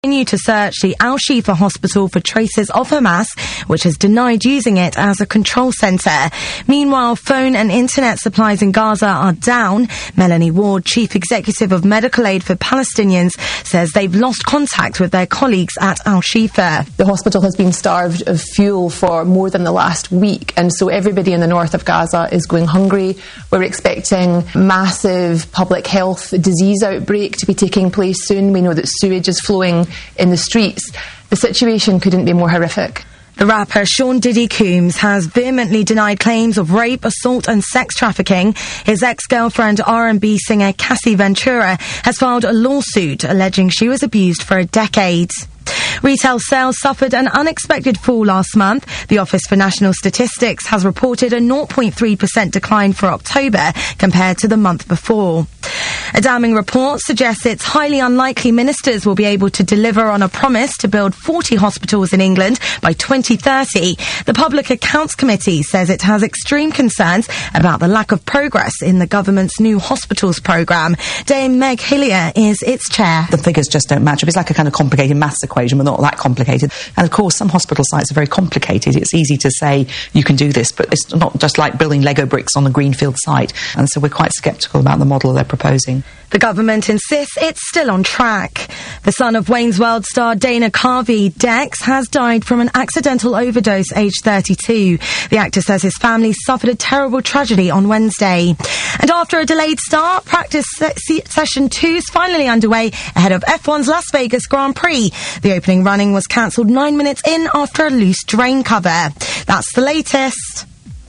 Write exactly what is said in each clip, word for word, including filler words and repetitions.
continue to search the Al-Shifa hospital for traces of Hamas, which has denied using it as a control centre. Meanwhile, phone and internet supplies in Gaza are down. Melanie Ward, Chief Executive of Medical Aid for Palestinians, says they've lost contact with their colleagues at Al-Shifa. The hospital has been starved of fuel for more than the last week, and so everybody in the north of Gaza is going hungry. We're expecting massive public health disease outbreak to be taking place soon. We know that sewage is flowing in the streets. The situation couldn't be more horrific. The rapper Sean Diddy Combs has vehemently denied claims of rape, assault and sex trafficking. His ex-girlfriend, R and B singer Cassie Ventura, has filed a lawsuit alleging she was abused for a decade. Retail sales suffered an unexpected fall last month. The Office for National Statistics has reported a zero point three percent decline for October compared to the month before. A damning report suggests it's highly unlikely ministers will be able to deliver on a promise to build forty hospitals in England by twenty thirty. The Public Accounts Committee says it has extreme concerns about the lack of progress in the government's new hospitals programme. Dame Meg Hillier is its chair. The figures just don't match up. It's like a kind of complicated maths equation, but not that complicated. And of course, some hospital sites are very complicated. It's easy to say you can do this, but it's not just like building Lego bricks on a greenfield site. And so we're quite sceptical about the model they're proposing. The government insists it's still on track. The son of Wayne's World star Dana Carvey, Dex, has died from an accidental overdose aged thirty-two. The actor says his family suffered a terrible tragedy on Wednesday. And after a delayed start, practice se- session two is finally underway ahead of F one's Las Vegas Grand Prix. The opening running was cancelled nine minutes in after a loose drain cover. That's the latest.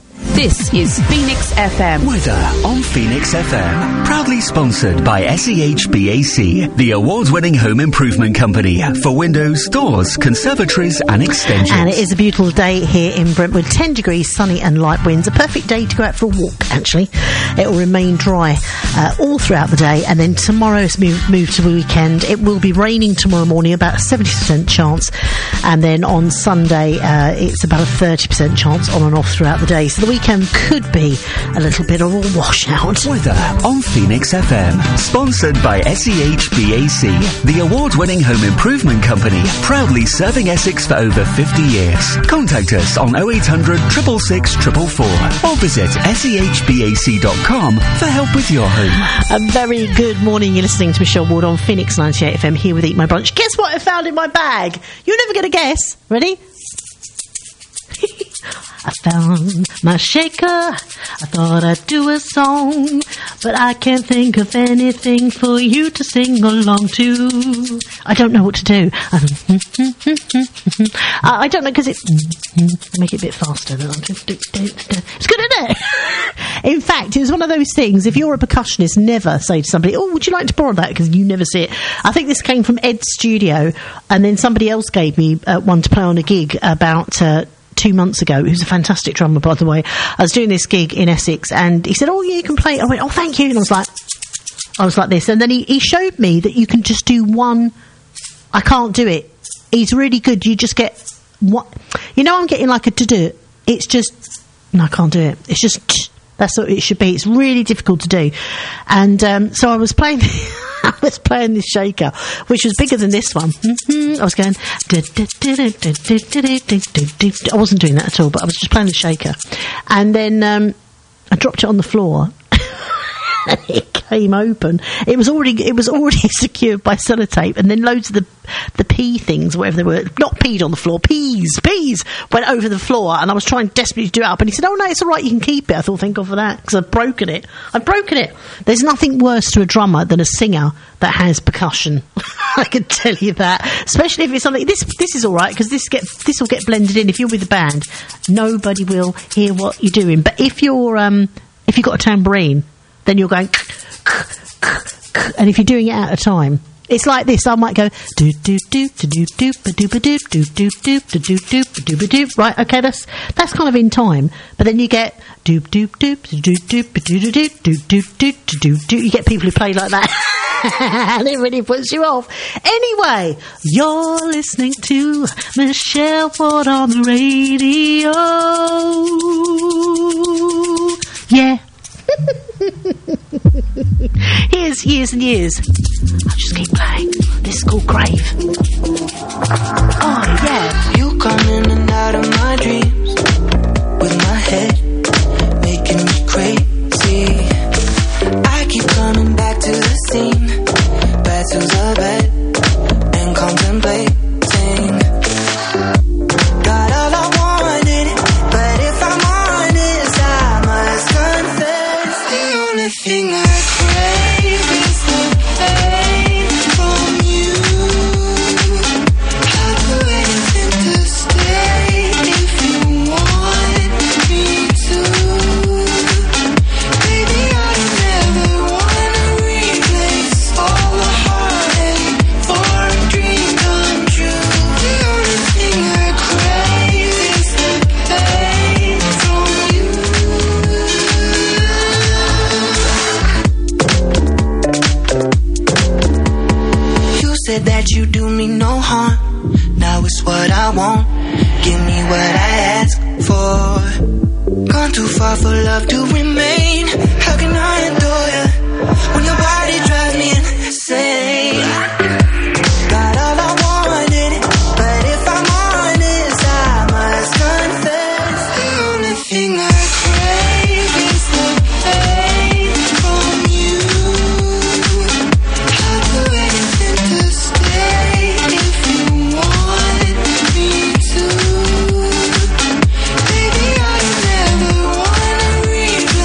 This is Phoenix F M. Weather on Phoenix F M. Proudly sponsored by S E H B A C, the award-winning home improvement company for windows, doors, conservatories and extensions. And it is a beautiful day here in Brentwood. ten degrees, sunny and light winds. A perfect day to go out for a walk, actually. It will remain dry uh, all throughout the day. And then tomorrow's move, move to the weekend. It will be raining tomorrow morning, about a seventy percent chance. And then on Sunday, uh, it's about a thirty percent chance on and off throughout the day. So the weekend could be a little bit of a washout. Weather on Phoenix F M. Sponsored by S E H B A C, the award-winning home improvement company, proudly serving Essex for over fifty years. Contact us on oh eight hundred, six six six, four four four or visit S E H B A C dot com for help with your home. A very good morning. You're listening to Michelle Ward on Phoenix ninety-eight F M here with Eat My Brunch. Guess what I found in my bag? You're never going to guess. Ready? I found my shaker. I thought I'd do a song, but I can't think of anything for you to sing along to. I don't know what to do. I don't know, because it's... Make it a bit faster. It's good, isn't it? In fact, it's one of those things, if you're a percussionist, never say to somebody, oh, would you like to borrow that? Because you never see it. I think this came from Ed's studio, and then somebody else gave me uh, one to play on a gig about... Uh, two months ago, who's a fantastic drummer, by the way. I was doing this gig in Essex, and he said, oh, yeah, you can play. I went, oh, thank you. And I was like, I was like this. And then he, he showed me that you can just do one. I can't do it. He's really good. You just get what, you know, I'm getting like a to-do. It's just, no, I can't do it. It's just, that's what it should be. It's really difficult to do. And um, so I was playing, I was playing this shaker, which was bigger than this one. Mm-hmm. I was going, I wasn't doing that at all, but I was just playing the shaker. And then um, I dropped it on the floor. And it came open. It was already it was already secured by sellotape, and then loads of the the pea things, whatever they were, not peed on the floor, peas, peas went over the floor, and I was trying desperately to do it up, and he said, "Oh no, it's all right, you can keep it." I thought, thank God for that, because I've broken it. I've broken it. There's nothing worse to a drummer than a singer that has percussion. I can tell you that, especially if it's something. This this is all right, because this get this will get blended in. If you're with the band, nobody will hear what you're doing. But if you're um if you've got a tambourine, then you're going, and if you're doing it out of time, it's like this. I might go do do do do do do do do do do do do do do do do. Right, okay, that's that's kind of in time. But then you get do do do do do do do do do do do do do. You get people who play like that, and it really puts you off. Anyway, you're listening to Michelle Ward on the radio. Yeah. Years, years and years. I'll just keep playing. This is called Grave. Oh, yeah. You come in and out of my dreams with my head making me crazy. I keep coming back to the scene, back to the bed and contemplating. Got all I wanted, but if I'm honest, I must confess the only thing I crave is the pain from you. I'll do anything to stay if you want me to. Baby, I never wanna replace all the heartache for a dream come true. The only thing I crave is the pain from you. You said that you do me no harm. Now it's what I want. Give me what I ask for. Gone too far for love to remain. How can I adore you when your body drives me insane? Got all I wanted, but if I'm honest, I must confess the only thing I crave is the pain from you. I'll do anything to stay if you want me to. Baby, I never wanna replace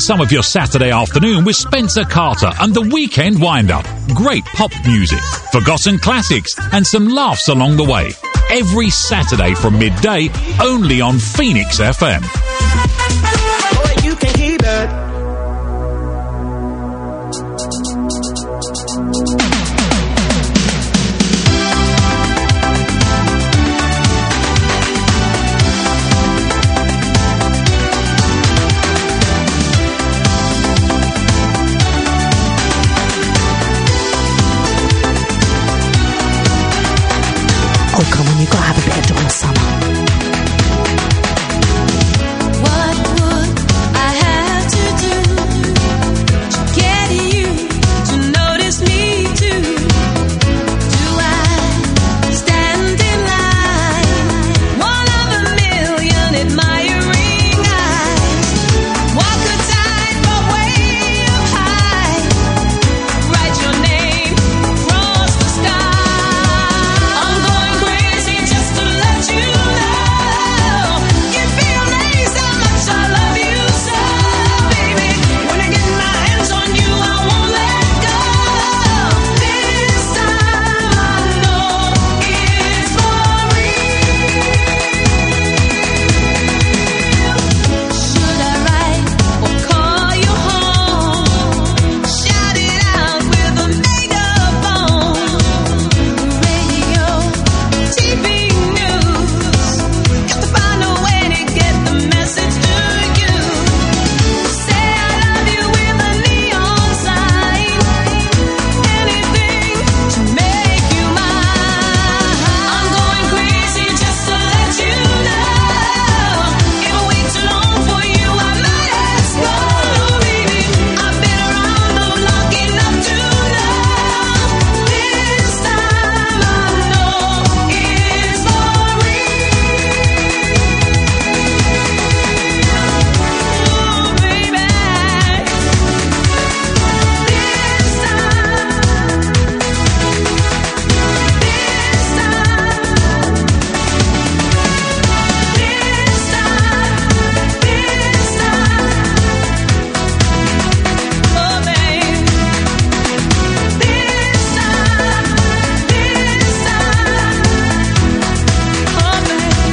some of your Saturday afternoon with Spencer Carter and the Weekend Wind-Up. Great pop music, forgotten classics, and some laughs along the way. Every Saturday from midday, only on Phoenix F M. Oh, you can keep it. Oh, come on, you've got to have a bit of Donna Summer. What would I have to do to get you to notice me too? Do I stand in line, one of a million admiring eyes? Walk a tightrope way up high, write your name across the sky. I'm going crazy just to let you know. You'd be amazed how much I love you so, baby. When I get my hands on you, I won't let go. This time I know it's for real. Should I write or call you home? Shout it out with a megaphone. Radio, T V news, got to find a way to get the message to you. Say I love you with a neon sign, anything to make you mine. I'm going crazy just to let you know. If I wait too long for you, I might explode, baby. I've been around the block enough to know. This time I know it's for real. Ooh, baby. This time, this time, this time, this time. Oh, babe. This time, this time. Oh, babe.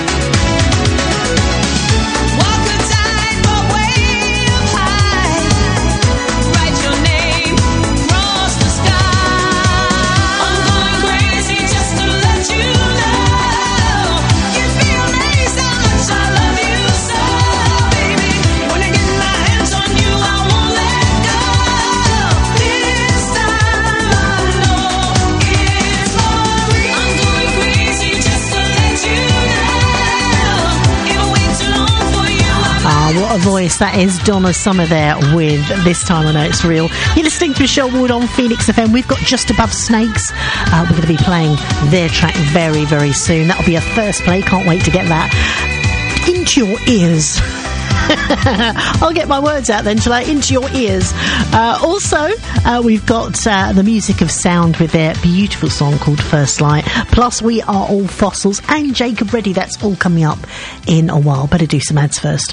Walk a tightrope way up high, write your name across the sky. I'm going crazy just to let you know. You'd be amazed how much I love you so, baby. When I get my hands on you, I won't let go. This time I know it's for real. I'm going crazy just to let you know. If I wait too long for you, I Ah, what a voice. That is Donna Summer there with This Time I Know It's Real. You're listening to Michelle Wood on Phoenix F M. We've got Just Above Snakes. Uh, we're going to be playing their track very, very soon. That'll be a first play. Can't wait to get that into your ears. I'll get my words out then, shall I? Into your ears. Uh, also, uh, we've got uh, the Music of Sound with their beautiful song called First Light. Plus, We Are All Fossils and Jacob Reddy. That's all coming up in a while. Better do some ads first.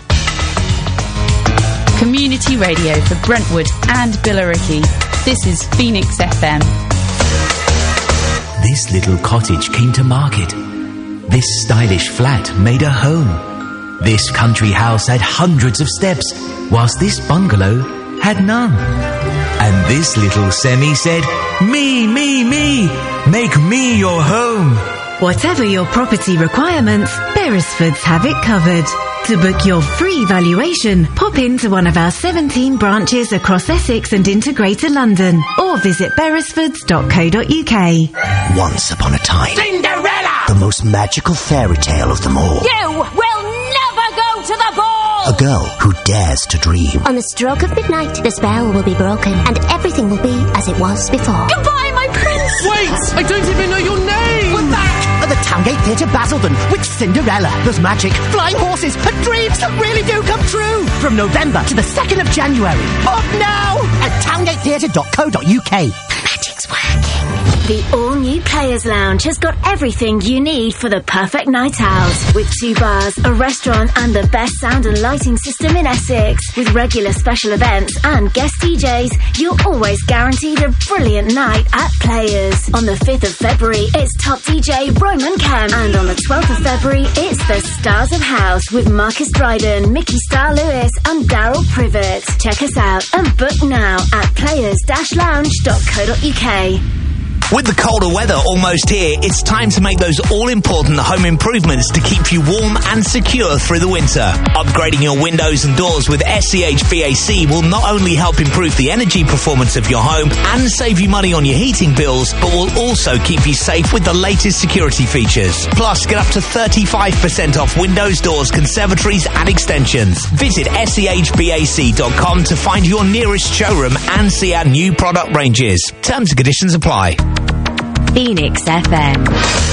Community radio for Brentwood and Billericay. This is Phoenix F M. This little cottage came to market. This stylish flat made a home. This country house had hundreds of steps, whilst this bungalow had none. And this little semi said, me, me, me, make me your home. Whatever your property requirements, Beresfords have it covered. To book your free valuation, pop into one of our seventeen branches across Essex and into Greater London, or visit beresfords dot co dot uk. Once upon a time, Cinderella! the most magical fairy tale of them all. You will never go to the ball! A girl who dares to dream. On the stroke of midnight, the spell will be broken, and everything will be as it was before. Goodbye, my prince! Wait! I don't even know your name! We're back at the Towngate Theatre Basildon with Cinderella. There's magic, flying horses, and dreams that really do come true. From November to the second of January. Book now at towngate theatre dot co dot uk. Magic's working. The all-new Players Lounge has got everything you need for the perfect night out. With two bars, a restaurant and the best sound and lighting system in Essex. With regular special events and guest D Js, you're always guaranteed a brilliant night at Players. On the fifth of February, it's top D J Roman Kemp. And on the twelfth of February, it's the Stars of House with Marcus Dryden, Mickey Star Lewis and Daryl Privet. Check us out and book now at players dash lounge dot co dot uk. With the colder weather almost here, it's time to make those all-important home improvements to keep you warm and secure through the winter. Upgrading your windows and doors with S C H B A C will not only help improve the energy performance of your home and save you money on your heating bills, but will also keep you safe with the latest security features. Plus, get up to thirty-five percent off windows, doors, conservatories and extensions. Visit S C H B A C dot com to find your nearest showroom and see our new product ranges. Terms and conditions apply. Phoenix F M.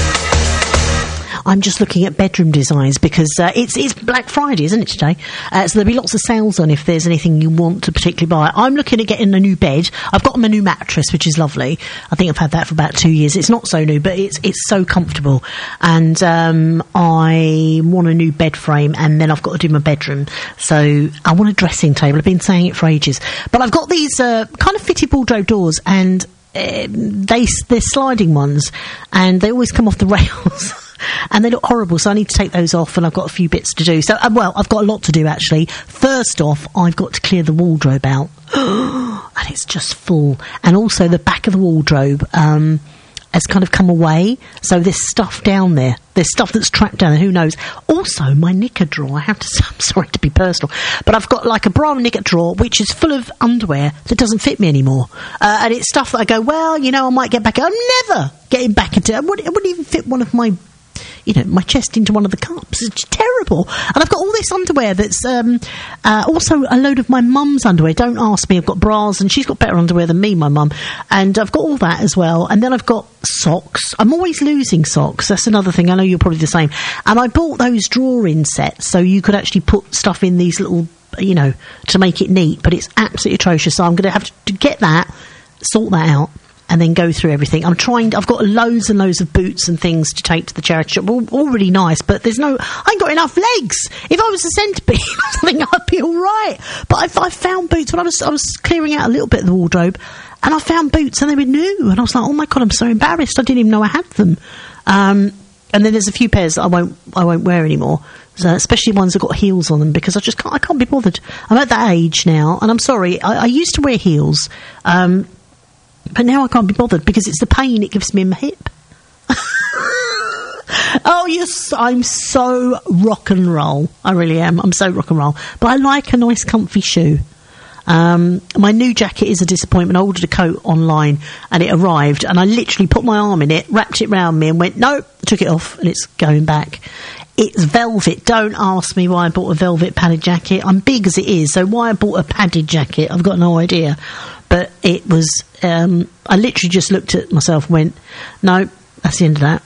I'm just looking at bedroom designs because uh, it's it's Black Friday, isn't it, today? Uh, so there'll be lots of sales on if there's anything you want to particularly buy. I'm looking at getting a new bed. I've got my new mattress, which is lovely. I think I've had that for about two years. It's not so new, but it's it's so comfortable. And um, I want a new bed frame, and then I've got to do my bedroom. So I want a dressing table. I've been saying it for ages. But I've got these uh, kind of fitted wardrobe doors, and Uh, they they're sliding ones, and they always come off the rails, and they look horrible. So I need to take those off, and I've got a few bits to do. So uh, well, I've got a lot to do actually. First off, I've got to clear the wardrobe out, and it's just full. And also the back of the wardrobe um, has kind of come away, so there's stuff down there. There's stuff that's trapped down there, who knows. Also, my knicker drawer, I have to say, I'm sorry to be personal, but I've got like a bra and knicker drawer, which is full of underwear that doesn't fit me anymore. Uh, and it's stuff that I go, well, you know, I might get back. I'm never getting back into it. It wouldn't, it wouldn't even fit one of my, you know, my chest into one of the cups. It's terrible. And I've got all this underwear that's um, uh, also a load of my mum's underwear. Don't ask me. I've got bras, and she's got better underwear than me, my mum. And I've got all that as well. And then I've got socks. I'm always losing socks. That's another thing. I know you're probably the same. And I bought those drawer-in sets so you could actually put stuff in these little, you know, to make it neat. But it's absolutely atrocious. So I'm going to have to get that, sort that out, and then go through everything. I'm trying, I've got loads and loads of boots and things to take to the charity shop. All, all really nice, but there's no, I ain't got enough legs. If I was a centipede or something, I'd be all right. But I've, I found boots when I was, I was clearing out a little bit of the wardrobe, and I found boots and they were new. And I was like, oh my God, I'm so embarrassed. I didn't even know I had them. Um, and then there's a few pairs that I won't, I won't wear anymore. So especially ones that got heels on them, because I just can't, I can't be bothered. I'm at that age now, and I'm sorry, I, I used to wear heels, um, but now I can't be bothered because it's the pain it gives me in my hip. Oh, yes, I'm so rock and roll. I really am. I'm so rock and roll. But I like a nice comfy shoe. Um, my new jacket is a disappointment. I ordered a coat online and it arrived, and I literally put my arm in it, wrapped it round me and went, nope, took it off, and it's going back. It's velvet. Don't ask me why I bought a velvet padded jacket. I'm big as it is, so why I bought a padded jacket, I've got no idea. But it was, um, I literally just looked at myself and went, no, that's the end of that.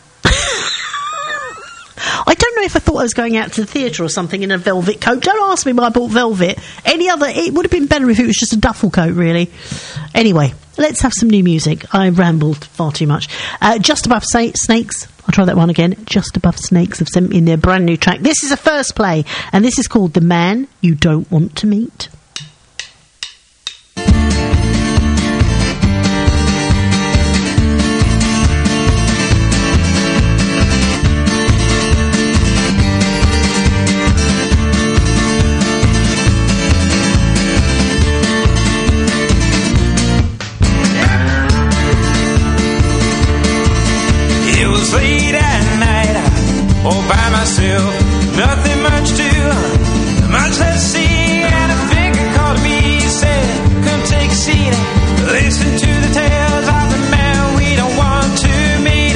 I don't know if I thought I was going out to the theatre or something in a velvet coat. Don't ask me why I bought velvet. Any other, it would have been better if it was just a duffel coat, really. Anyway, let's have some new music. I rambled far too much. Uh, Just Above Sa- Snakes. I'll try that one again. Just Above Snakes have sent me in their brand new track. This is a first play, and this is called The Man You Don't Want to Meet. Nothing much to, much less see. And a figure called me, he said, come take a seat. Listen to the tales of the man we don't want to meet.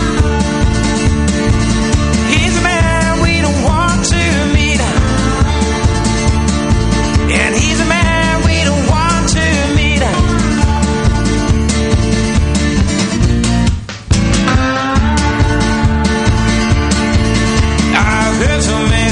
He's a man we don't want to meet. And he's a man we don't want to meet. I've heard so many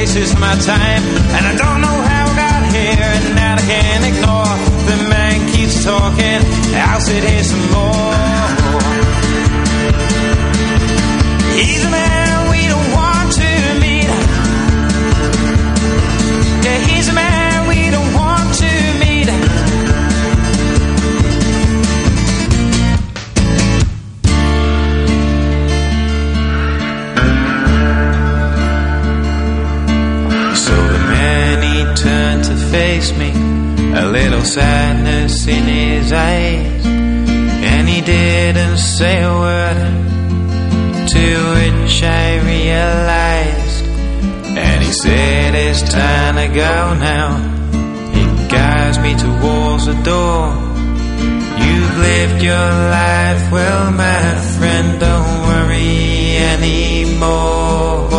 places for my time, and I don't know how I got here, and now I can't ignore. The man keeps talking, I'll sit here some more. He's a man we don't want to meet. Yeah, he's a man we don't want to meet. So the man, he turned to face me, a little sadness in his eyes, and he didn't say a word, to which I realized. And he said it's time to go now. He guides me towards the door. You've lived your life well, my friend, don't worry anymore.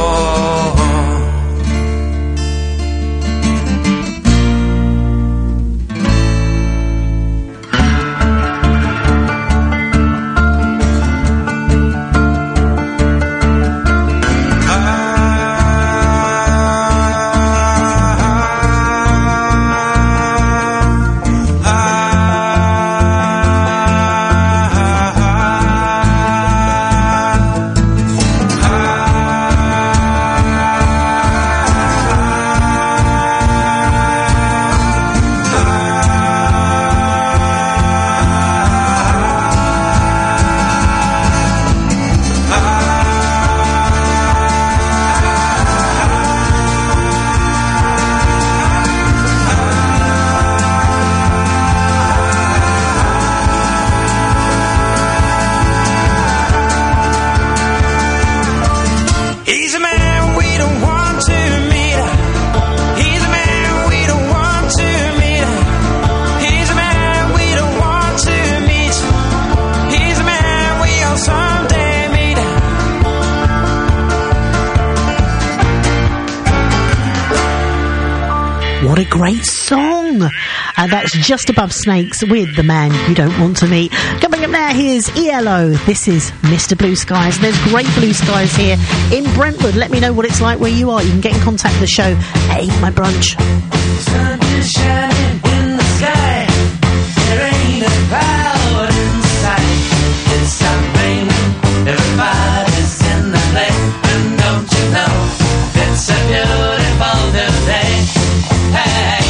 What a great song! And that's Just Above Snakes with The Man You Don't Want to Meet. Coming up now, here's E L O. This is Mister Blue Skies. There's great blue skies here in Brentwood. Let me know what it's like where you are. You can get in contact with the show at Eat My Brunch. Sun is shining in the sky. There ain't a cloud in sight. It's something. Everybody's in the play. And don't you know, it's a beautiful new day. Hey,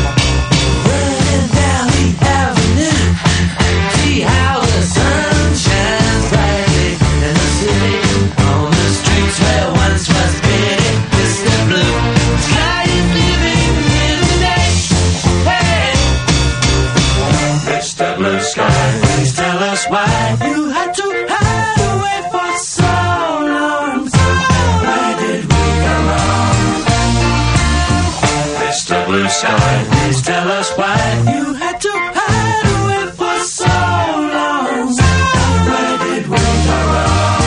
running down the avenue, see how the sun shines brightly in the city, on the streets where once was pity. Mister Blue Sky is living in the day. Hey, Mister Blue Sky, please tell us why you had to hide away for so long. Why did we go wrong? Mister Blue Sky, please tell us why you had to hide away for so long. Where did we go wrong?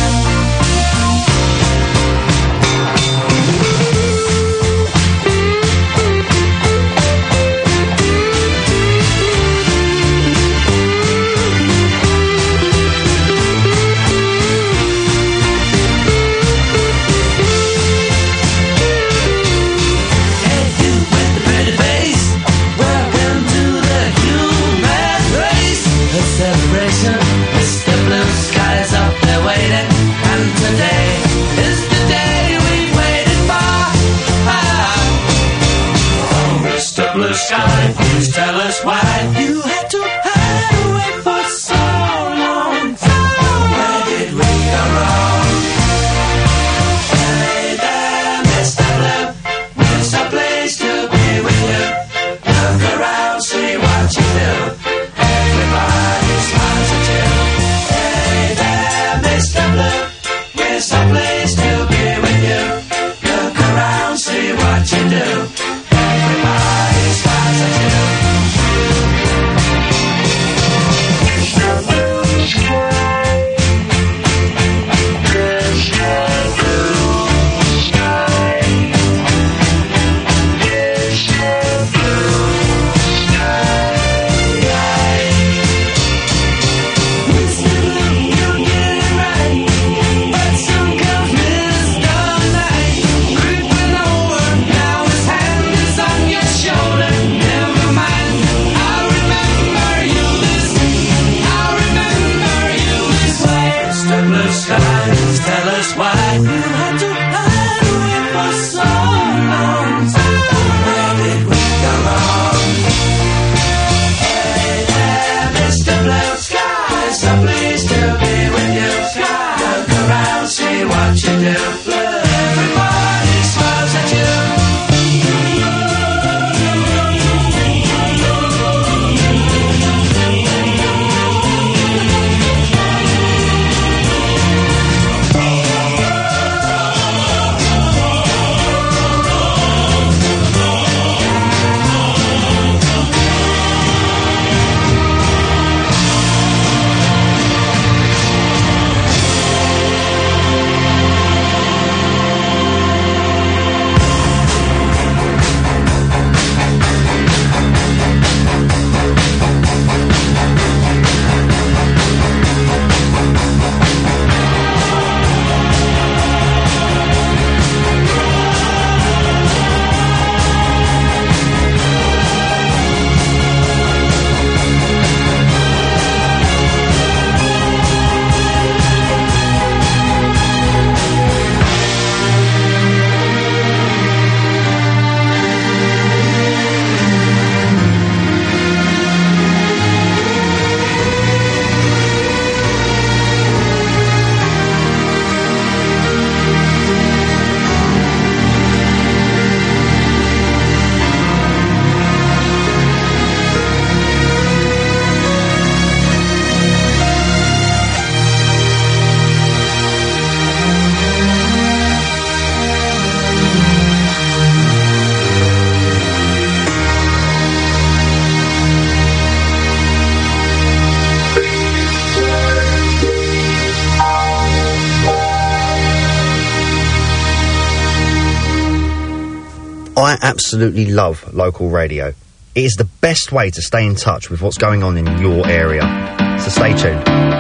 Sky, please tell us why you had to hide away for so long. Where did we go wrong? Hey there, Mister Blue, it's a place to be with you. Look around, see what you do. Everybody smiles at you. Hey there, Mister Blue, it's a place to be with you. Look around, see what you do. Everybody smiles at you. I absolutely love local radio. It is the best way to stay in touch with what's going on in your area. So stay tuned.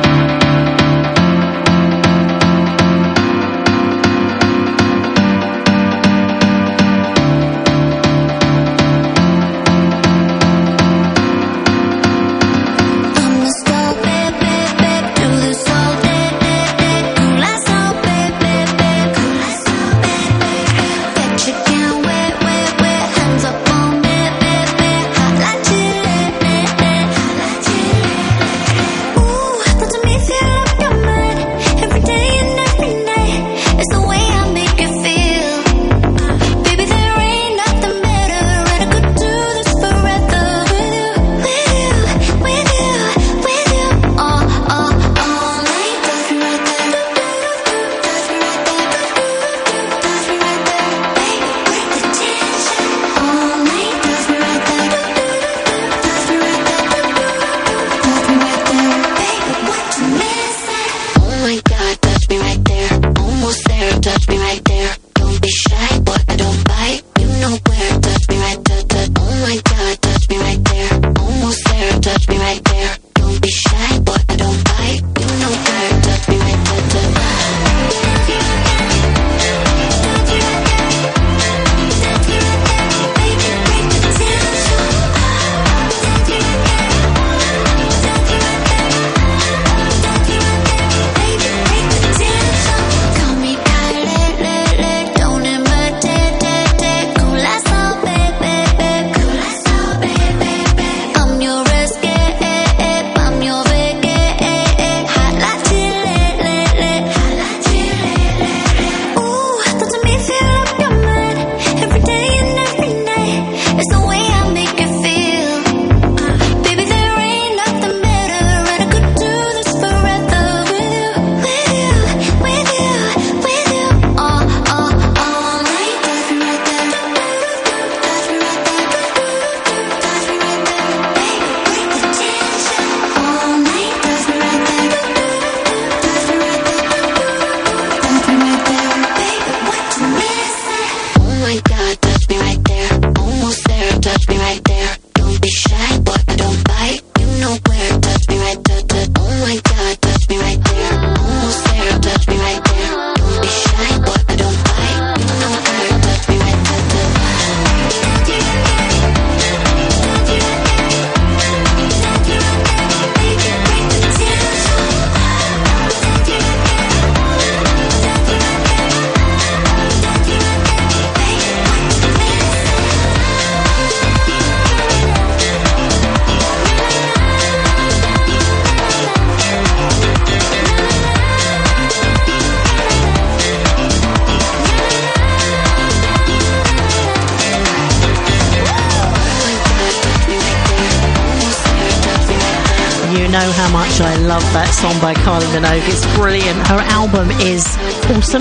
know how much I love that song by Kylie Minogue. It's brilliant. Her album is awesome.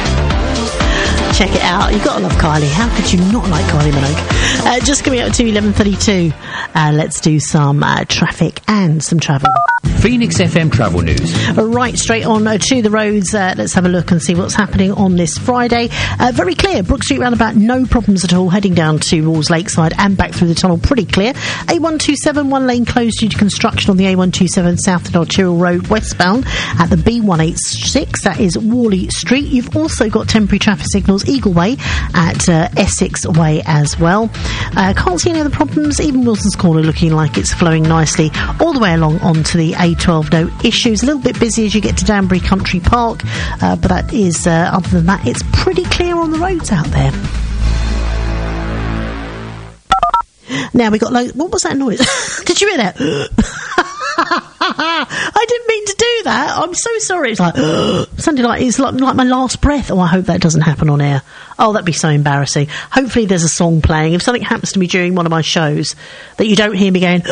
Check it out. You've got to love Kylie. How could you not like Kylie Minogue? Uh, just coming up to eleven thirty-two. Uh, let's do some uh, traffic and some travel. Phoenix F M Travel News. Right, straight on uh, to the roads. Uh, let's have a look and see what's happening on this Friday. Uh, very clear. Brook Street roundabout, no problems at all. Heading down towards Lakeside and back through the tunnel, pretty clear. A one two seven, one lane closed due to construction on the A one two seven South and Arterial Road westbound at the B one eighty-six. That is Worley Street. You've also got temporary traffic signals Eagle Way at uh, Essex Way as well. Uh, can't see any other problems. Even Wilson's Corner looking like it's flowing nicely all the way along onto the A twelve. No issues. A little bit busy as you get to Danbury Country Park, uh, but that is, uh, other than that, it's pretty clear on the roads out there. Now we got lo- what was that noise? Did you hear that? I didn't mean to do that. I'm so sorry. It's like something like it's like, like my last breath. Oh, I hope that doesn't happen on air. Oh, that'd be so embarrassing. Hopefully there's a song playing. If something happens to me during one of my shows that you don't hear me going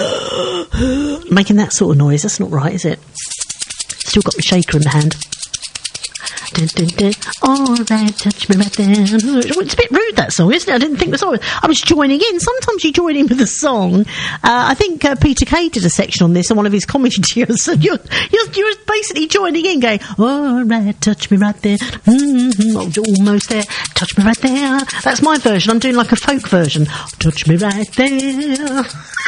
making that sort of noise, that's not right, is it? Still got my shaker in the hand. dun, dun, dun. All right, touch me right there. It's a bit rude, that song, isn't it? I didn't think the song. I was joining in. Sometimes you join in with a song. Uh, I think uh, Peter Kay did a section on this on one of his comedy videos. So you're, you're you're basically joining in, going, all right, touch me right there. Mm-hmm, oh, almost there. Touch me right there. That's my version. I'm doing like a folk version. Touch me right there.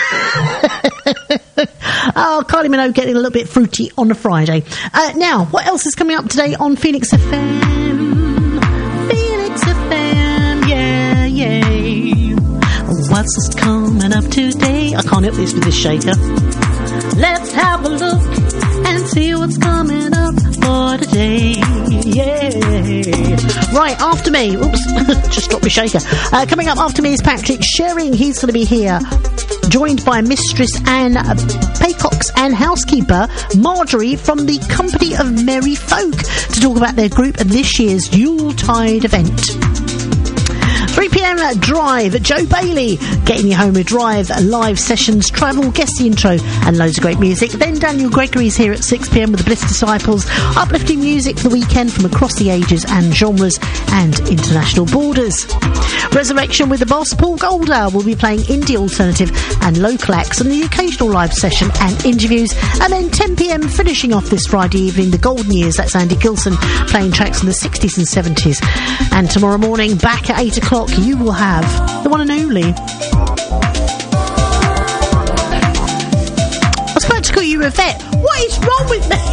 Oh, Kylie Minogue getting a little bit fruity on a Friday. Uh, now, what else is coming up today on Phoenix F M? Phoenix F M, yeah, yeah. What's coming up today? I can't help this with this shaker. Let's have a look and see what's coming up for today. Yeah. Right, after me. Oops, just dropped my shaker. Uh, coming up after me is Patrick Sherring. He's going to be here, joined by Mistress Anne Paycox and housekeeper Marjorie from the Company of Merry Folk to talk about their group and this year's Yuletide event. three p.m. Drive, Joe Bailey getting you home with Drive, live sessions, travel, guest intro and loads of great music. Then Daniel Gregory's here at six p.m. with the Bliss Disciples, uplifting music for the weekend from across the ages and genres and international borders. Resurrection with the Boss, Paul Goldar will be playing indie alternative and local acts and the occasional live session and interviews. And then ten p.m. finishing off this Friday evening, the Golden Years, that's Andy Gilson playing tracks from the sixties and seventies. And tomorrow morning back at eight o'clock you will have the one and only. I was about to call you Yvette. What is wrong with me?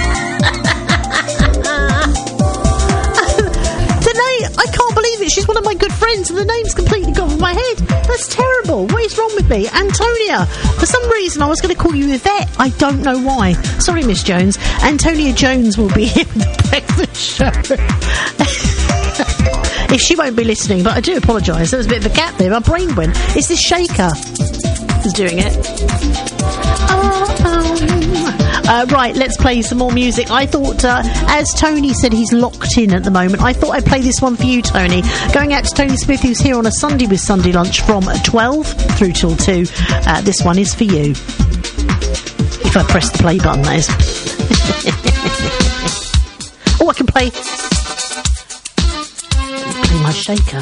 The name, I can't believe it. She's one of my good friends and the name's completely gone from my head. That's terrible. What is wrong with me? Antonia. For some reason I was going to call you Yvette. I don't know why. Sorry, Miss Jones. Antonia Jones will be here with the breakfast show. If she won't be listening, but I do apologise. There was a bit of a gap there. My brain went. It's this shaker who's doing it. Oh, oh. Uh, right, let's play some more music. I thought, uh, as Tony said he's locked in at the moment, I thought I'd play this one for you, Tony. Going out to Tony Smith, who's here on a Sunday with Sunday Lunch from twelve through till two. Uh, this one is for you. If I press the play button, that is. Oh, I can play... Play my shaker.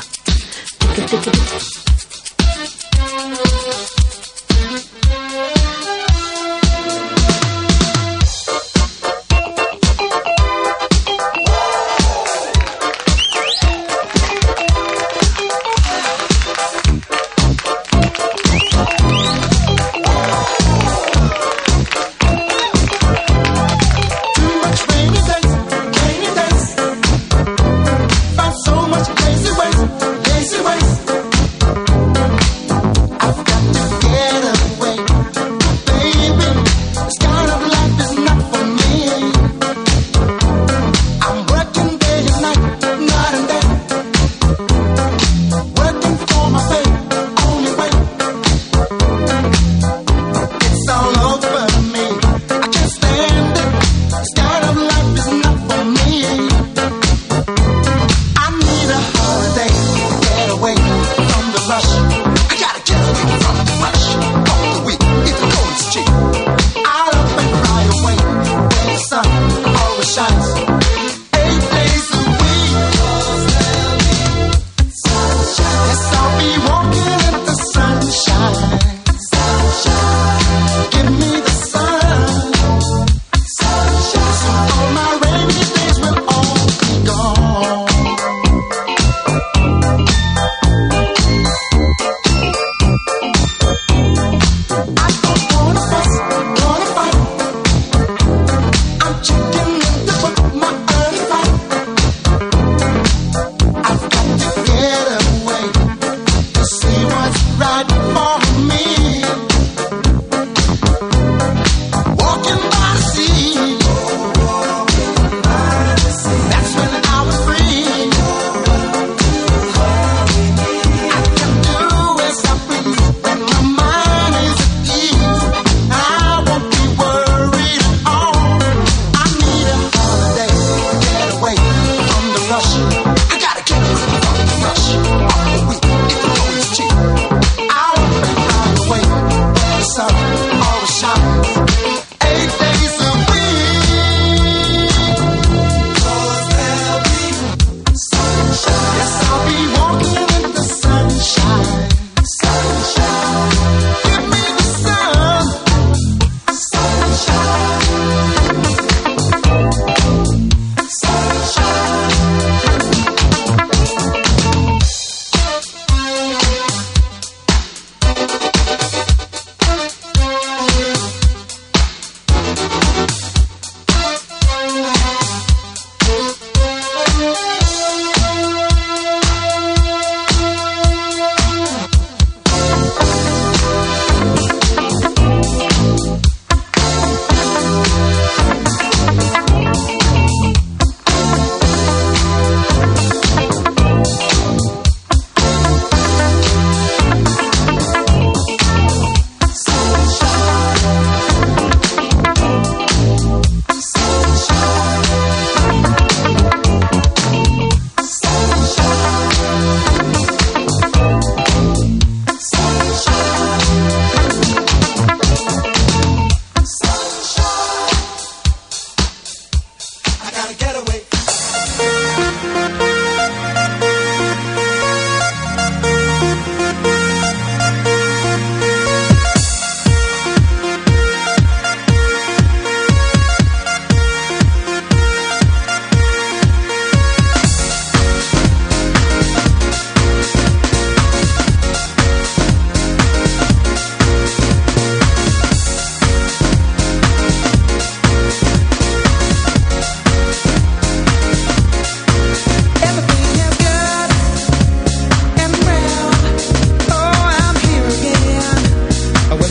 So much crazy ways, lazy ways.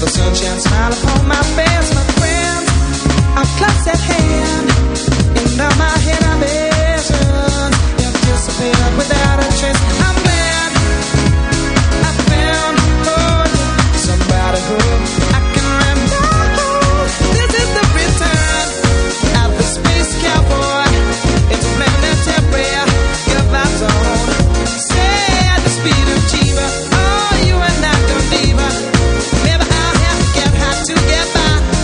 the sunshine smile upon my face, my friend. Our close at hand, and on my head I vision. You disappeared without a trace. I'm glad I found oh, somebody who I can remember. This is the return of the space cowboy. It's planetary, your vibes on. Say at the speed of Chiba. Oh, you are not the diva. Maybe I'll have to get high to get by.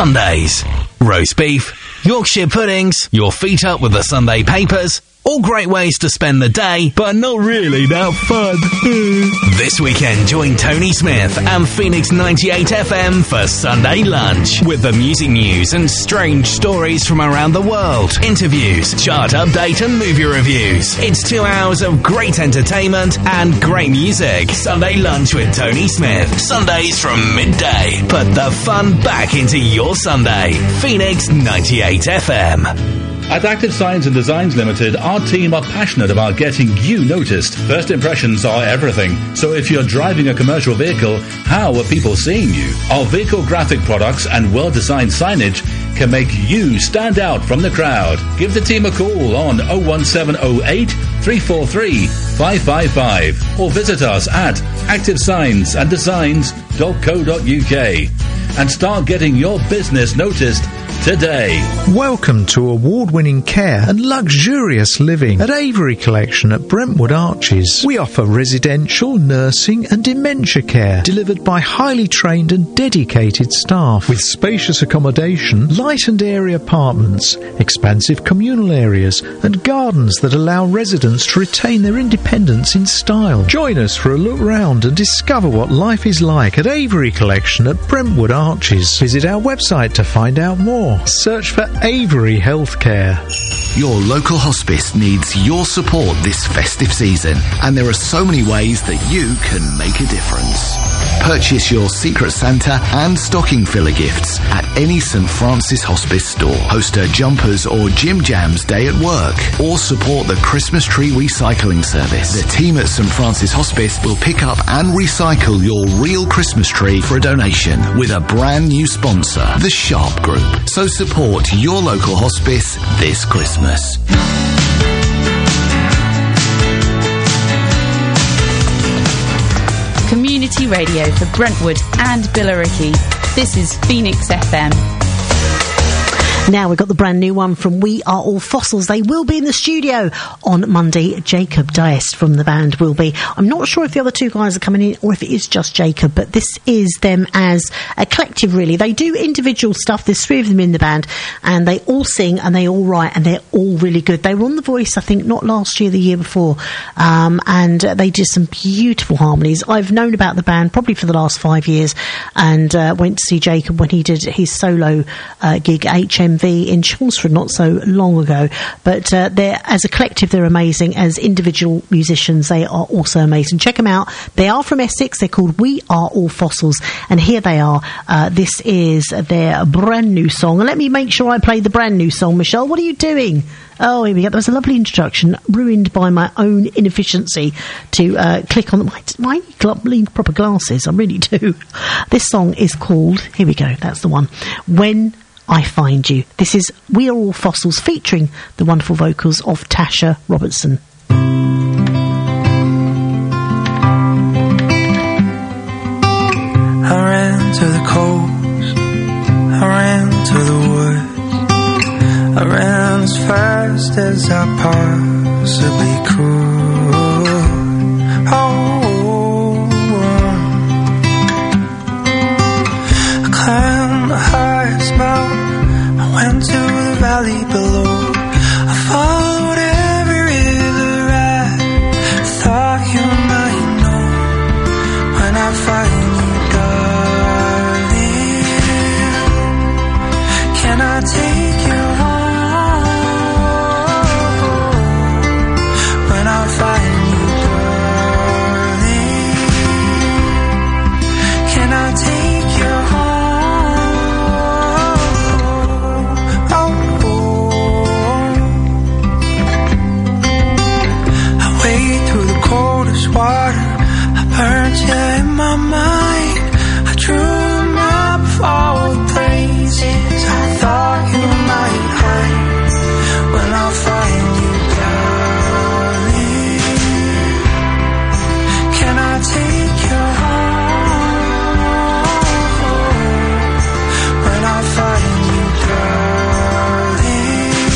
Sundays. Roast beef, Yorkshire puddings, your feet up with the Sunday papers. All great ways to spend the day, but not really that fun. This weekend, join Tony Smith and Phoenix ninety-eight F M for Sunday Lunch with the music news and strange stories from around the world, interviews, chart update and movie reviews. It's two hours of great entertainment and great music. Sunday Lunch with Tony Smith. Sundays from midday. Put the fun back into your Sunday. Phoenix ninety-eight F M. At Active Signs and Designs Limited, our team are passionate about getting you noticed. First impressions are everything, so if you're driving a commercial vehicle, how are people seeing you? Our vehicle graphic products and well-designed signage can make you stand out from the crowd. Give the team a call on oh one seven oh eight, three four three, five five five or visit us at active signs and designs dot co dot uk and start getting your business noticed today. Welcome to award-winning care and luxurious living at Avery Collection at Brentwood Arches. We offer residential, nursing and dementia care delivered by highly trained and dedicated staff with spacious accommodation, light and airy apartments, expansive communal areas and gardens that allow residents to retain their independence in style. Join us for a look round and discover what life is like at Avery Collection at Brentwood Arches. Visit our website to find out more. Search for Avery Healthcare. Your local hospice needs your support this festive season, and there are so many ways that you can make a difference. Purchase your Secret Santa and stocking filler gifts at any St Francis Hospice store. Host a Jumpers or Jim Jams day at work, or support the Christmas tree recycling service. The team at St Francis Hospice will pick up and recycle your real Christmas tree for a donation with a brand new sponsor, the Sharp Group. So support your local hospice this Christmas. Community radio for Brentwood and Billericay. This is Phoenix F M. Now we've got the brand new one from We Are All Fossils. They will be in the studio on Monday. Jacob Diest from the band will be. I'm not sure if the other two guys are coming in or if it is just Jacob, but this is them as a collective, really. They do individual stuff. There's three of them in the band, and they all sing and they all write, and they're all really good. They were on The Voice, I think, not last year, the year before, um, and uh, they did some beautiful harmonies. I've known about the band probably for the last five years, and uh, went to see Jacob when he did his solo uh, gig, H M V in Chelmsford, not so long ago. But uh, they're, as a collective, they're amazing. As individual musicians, they are also amazing. Check them out. They are from Essex. They're called We Are All Fossils, and here they are. Uh, this is their brand new song. And let me make sure I play the brand new song. Michelle, what are you doing? Oh, here we go. That was a lovely introduction, ruined by my own inefficiency to uh, click on the... My, my proper glasses, I really do. This song is called... Here we go. That's the one. When I Find You. This is We Are All Fossils, featuring the wonderful vocals of Tasha Robertson. I ran to the coast, I ran to the woods, I ran as fast as I possibly could. Oh, I climbed the highest mountain, I went to the valley below, I followed every river I thought you might know. When I find can I take you home? When I find you, darling, can I take you home? Oh, I wade through the coldest water, I burned you in my mind, I drew a map of all the places I thought you might hide. When I find you, darling, can I take you home? When I find you, darling,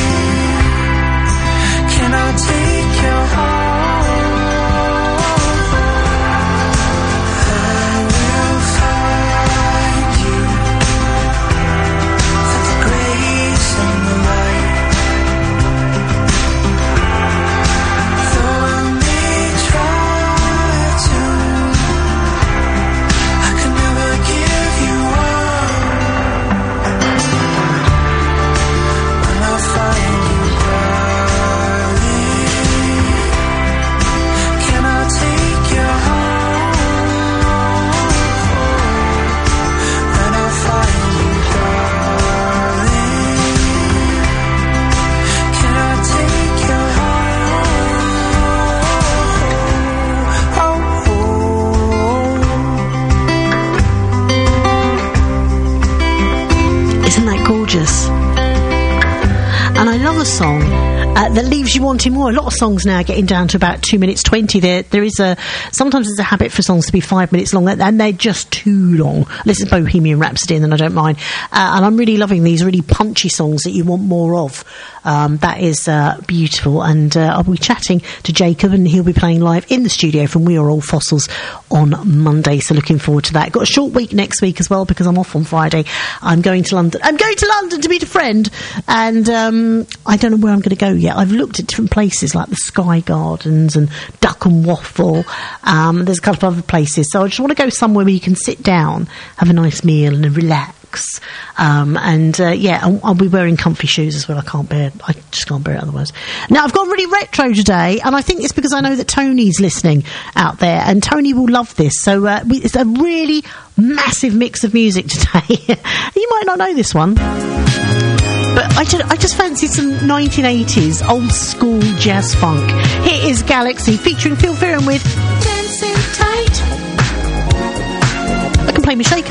can I take you home? song uh, that leaves you wanting more. A lot of songs now are getting down to about two minutes twenty. There, there is a sometimes there's a habit for songs to be five minutes long, and they're just too long. This is Bohemian Rhapsody, and then I don't mind. Uh, and I'm really loving these really punchy songs that you want more of. Um, that is uh, beautiful, and uh, I'll be chatting to Jacob, and he'll be playing live in the studio from We Are All Fossils on Monday. So looking forward to that. Got a short week next week as well because I'm off on Friday. I'm going to London. I'm going to London to meet a friend, and um, I don't know where I'm going to go yet. I've looked at different places like the Sky Gardens and Duck and Waffle. Um, there's a couple of other places, so I just want to go somewhere where you can sit down, have a nice meal, and relax. Um, and uh, yeah, I'll, I'll be wearing comfy shoes as well. I can't bear, I just can't bear it otherwise. Now I've gone really retro today, and I think it's because I know that Tony's listening out there, and Tony will love this. So uh, we, it's a really massive mix of music today. You might not know this one, but I just, I just fancied some nineteen eighties old school jazz funk. Here is Galaxy featuring Phil Fearon with Dancing Tight. I can play my shaker.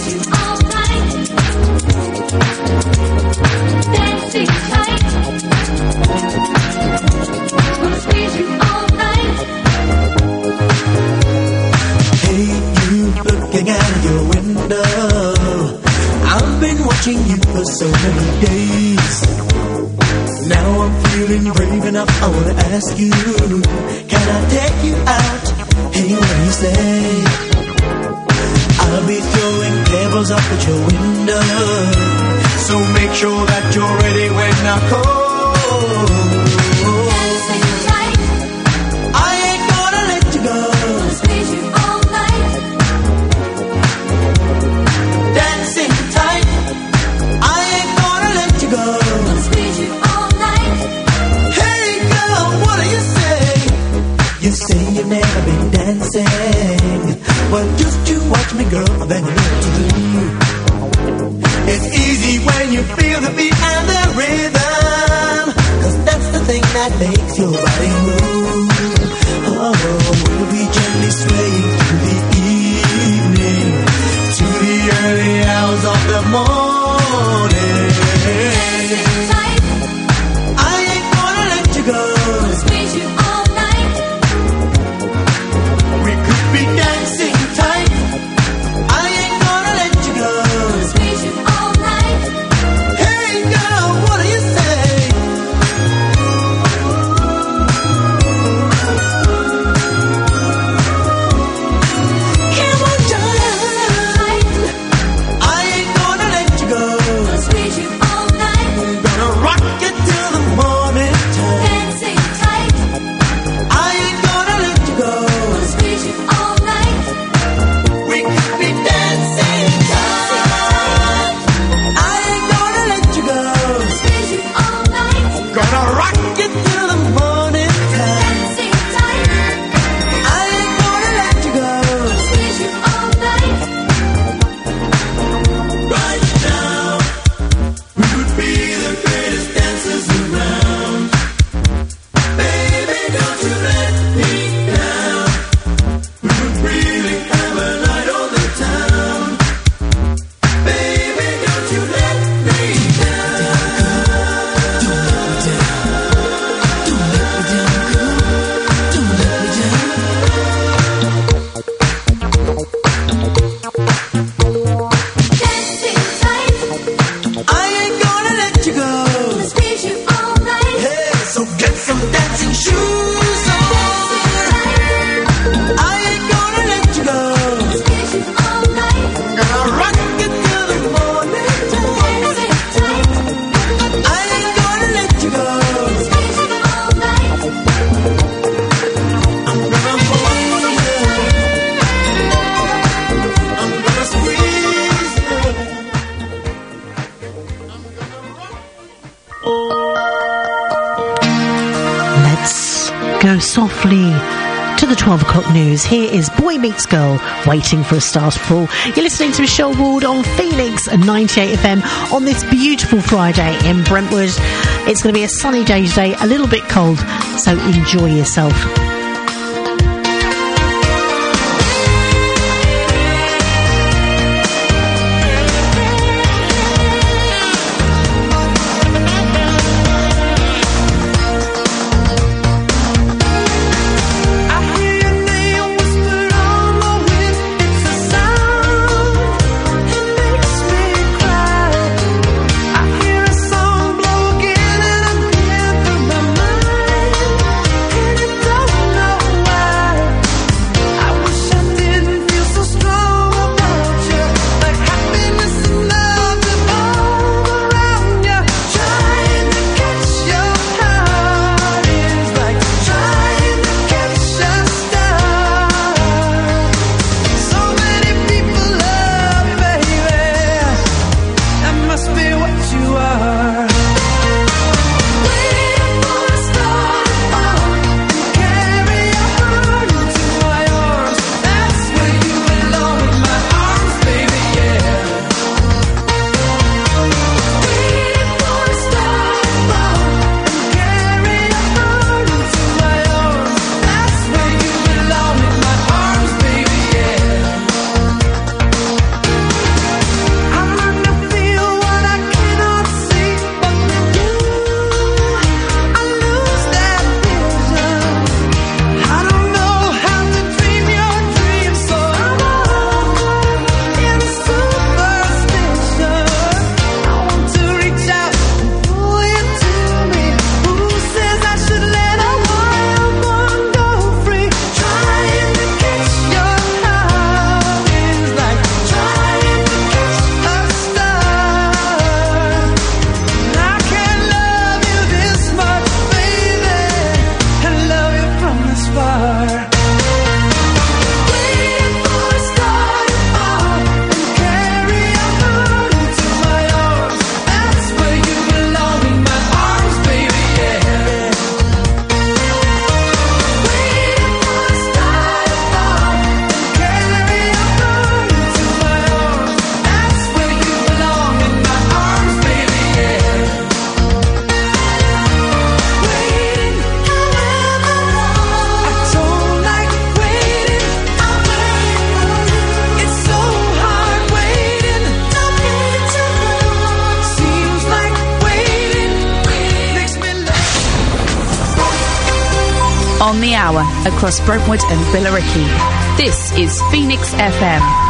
Dancing tight, we'll squeeze you all night. Hey, you looking out your window. I've been watching you for so many days. Now I'm feeling brave enough, I wanna ask you, can I take you out? Hey, what do you say? I'll be throwing pebbles up at your window. So make sure that you're ready when I call. Dancing tight, I ain't gonna let you go. we'll squeeze you all night. Dancing tight, I ain't gonna let you go. We'll squeeze you all night. Hey girl, what do you say? You say you've never been dancing. Well, just you watch me, girl, then you know what to do. It's easy when you feel the beat and the rhythm, 'cause that's the thing that makes your body move. Oh, we'll be gently swaying through the evening to the early hours of the morning. Dancing tight, I ain't gonna let you go. we'll squeeze you all night. We could be dancing tight. I ain't gonna let you go. We'll squeeze you all night. Hey girl, what do you say? Come on, darling. I ain't gonna let you go. We'll squeeze you all night. Gonna rock it till the morning time. Dancing tight, I ain't gonna let you go. we'll squeeze you all night. We could be dancing tight. I ain't gonna let you go. We'll squeeze you all night. Gonna rock it till the morning time. Dancing tight, I ain't gonna let you go. we'll squeeze you all night. Right now, we would be the greatest dancers around. Baby, don't you let me down. We would really have a night on the town. Baby, don't you let me down. Don't let me down. Don't let me down, girl. Don't let me down. Dancing tight, I ain't gonna let you go. we'll squeeze you all night. Hey, so get some dancing shoes on. I ain't gonna let you go. We'll squeeze you all night. Gonna rock it till the morning time. Dancing tight, I ain't gonna let you go. we'll squeeze you all night. I'm gonna hold you. I'm gonna squeeze you. Let's go softly to the twelve o'clock news. Here is Boy Meets Girl, Waiting for a Star to Fall. You're listening to Michelle Ward on Phoenix and ninety-eight F M on this beautiful Friday in Brentwood. It's going to be a sunny day today, a little bit cold, so enjoy yourself. On the hour across Brentwood and Billericay. This is Phoenix F M.